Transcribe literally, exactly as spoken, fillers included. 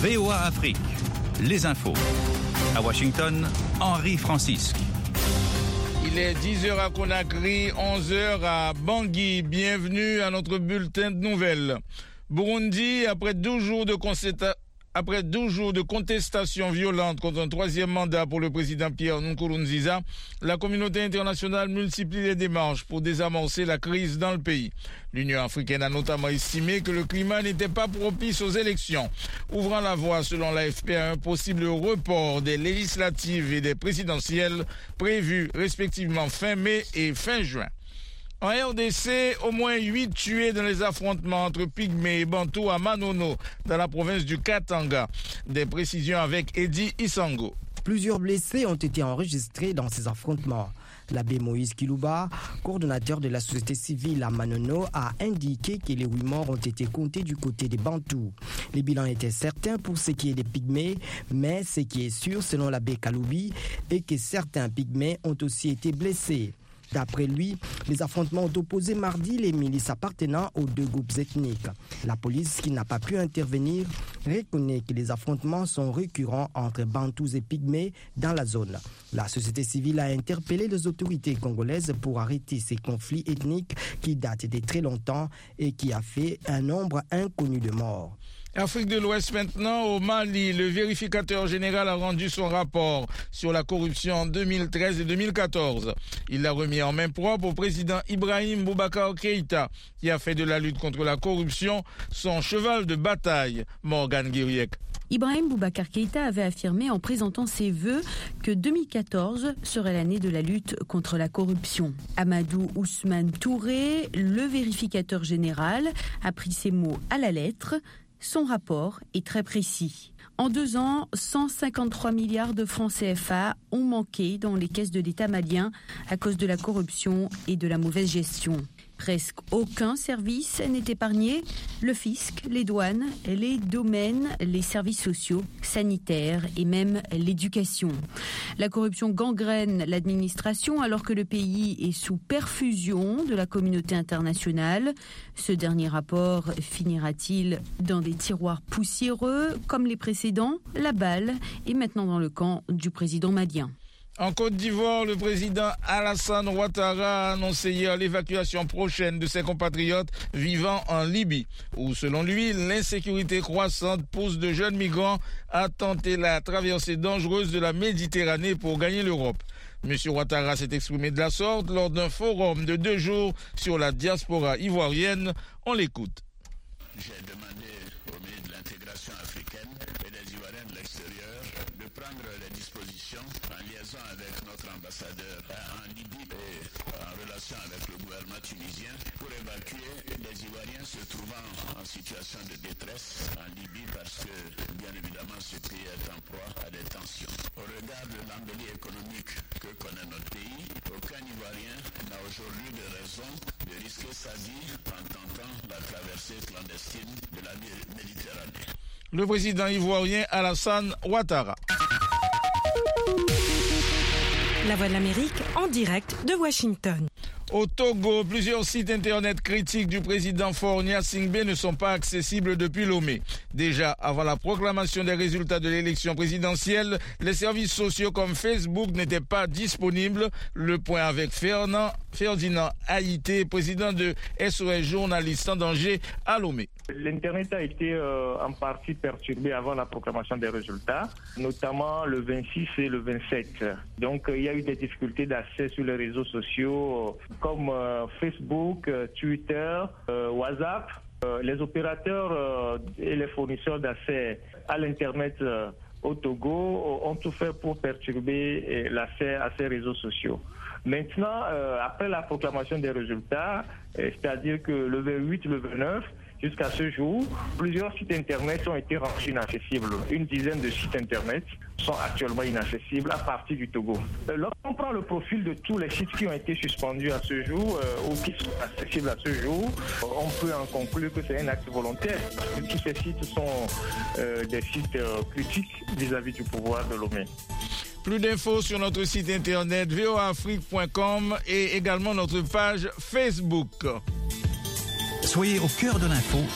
V O A Afrique, les infos. À Washington, Henri Francisque. Il est dix heures à Conakry, onze heures à Bangui. Bienvenue à notre bulletin de nouvelles. Burundi, après douze jours de concertation, Après douze jours de contestation violente contre un troisième mandat pour le président Pierre Nkurunziza, la communauté internationale multiplie les démarches pour désamorcer la crise dans le pays. L'Union africaine a notamment estimé que le climat n'était pas propice aux élections, ouvrant la voie, selon l'A F P, à un possible report des législatives et des présidentielles prévues respectivement fin mai et fin juin. En R D C, au moins huit tués dans les affrontements entre Pygmées et Bantous à Manono, dans la province du Katanga. Des précisions avec Eddie Isango. Plusieurs blessés ont été enregistrés dans ces affrontements. L'abbé Moïse Kilouba, coordonnateur de la société civile à Manono, a indiqué que les huit morts ont été comptés du côté des Bantous. Les bilans étaient certains pour ce qui est des Pygmées, mais ce qui est sûr, selon l'abbé Kaloubi, est que certains Pygmées ont aussi été blessés. D'après lui, les affrontements ont opposé mardi les milices appartenant aux deux groupes ethniques. La police, qui n'a pas pu intervenir, reconnaît que les affrontements sont récurrents entre Bantous et Pygmées dans la zone. La société civile a interpellé les autorités congolaises pour arrêter ces conflits ethniques qui datent de très longtemps et qui a fait un nombre inconnu de morts. Afrique de l'Ouest maintenant, au Mali, le vérificateur général a rendu son rapport sur la corruption en deux mille treize et deux mille quatorze. Il l'a remis en main propre au président Ibrahim Boubacar Keïta, qui a fait de la lutte contre la corruption son cheval de bataille. Morgan Guiriec. Ibrahim Boubacar Keïta avait affirmé en présentant ses vœux que deux mille quatorze serait l'année de la lutte contre la corruption. Amadou Ousmane Touré, le vérificateur général, a pris ces mots à la lettre. Son rapport est très précis. En deux ans, cent cinquante-trois milliards de francs C F A ont manqué dans les caisses de l'État malien à cause de la corruption et de la mauvaise gestion. Presque aucun service n'est épargné. Le fisc, les douanes, les domaines, les services sociaux, sanitaires et même l'éducation. La corruption gangrène l'administration alors que le pays est sous perfusion de la communauté internationale. Ce dernier rapport finira-t-il dans des tiroirs poussiéreux comme les précédents? La balle est maintenant dans le camp du président malien. En Côte d'Ivoire, le président Alassane Ouattara a annoncé hier l'évacuation prochaine de ses compatriotes vivant en Libye, où, selon lui, l'insécurité croissante pousse de jeunes migrants à tenter la traversée dangereuse de la Méditerranée pour gagner l'Europe. M. Ouattara s'est exprimé de la sorte lors d'un forum de deux jours sur la diaspora ivoirienne. On l'écoute. J'ai demandé au ministre de l'intégration africaine et des Ivoiriens de l'extérieur de prendre les dispositions en liaison avec notre ambassadeur en Libye et en relation avec le gouvernement tunisien pour évacuer les Ivoiriens se trouvant en situation de détresse en Libye parce que, bien évidemment, ce pays est en proie à des tensions. Au regard de l'embellie économique que connaît notre pays, aucun Ivoirien n'a aujourd'hui de raison de risquer sa vie en tentant la traversée clandestine de la Méditerranée. Le président ivoirien Alassane Ouattara. La Voix de l'Amérique en direct de Washington. Au Togo, plusieurs sites internet critiques du président Faure Gnassingbé ne sont pas accessibles depuis Lomé. Déjà, avant la proclamation des résultats de l'élection présidentielle, les services sociaux comme Facebook n'étaient pas disponibles. Le point avec Fernand, Ferdinand Haïté, président de S O S Journalistes en danger à Lomé. L'Internet a été euh, en partie perturbé avant la proclamation des résultats, notamment le vingt-six et le vingt-sept. Donc, euh, il y a eu des difficultés d'accès sur les réseaux sociaux euh, comme euh, Facebook, euh, Twitter, euh, WhatsApp. Euh, les opérateurs euh, et les fournisseurs d'accès à l'Internet euh, au Togo ont tout fait pour perturber euh, l'accès à ces réseaux sociaux. Maintenant, euh, après la proclamation des résultats, euh, c'est-à-dire que le vingt-huit, le vingt-neuf, jusqu'à ce jour, plusieurs sites Internet ont été rendus inaccessibles. Une dizaine de sites Internet sont actuellement inaccessibles à partir du Togo. Euh, lorsqu'on prend le profil de tous les sites qui ont été suspendus à ce jour euh, ou qui sont accessibles à ce jour, on peut en conclure que c'est un acte volontaire. Parce que tous ces sites sont euh, des sites euh, critiques vis-à-vis du pouvoir de Lomé. Plus d'infos sur notre site internet v o a afrique point com et également notre page Facebook. Soyez au cœur de l'info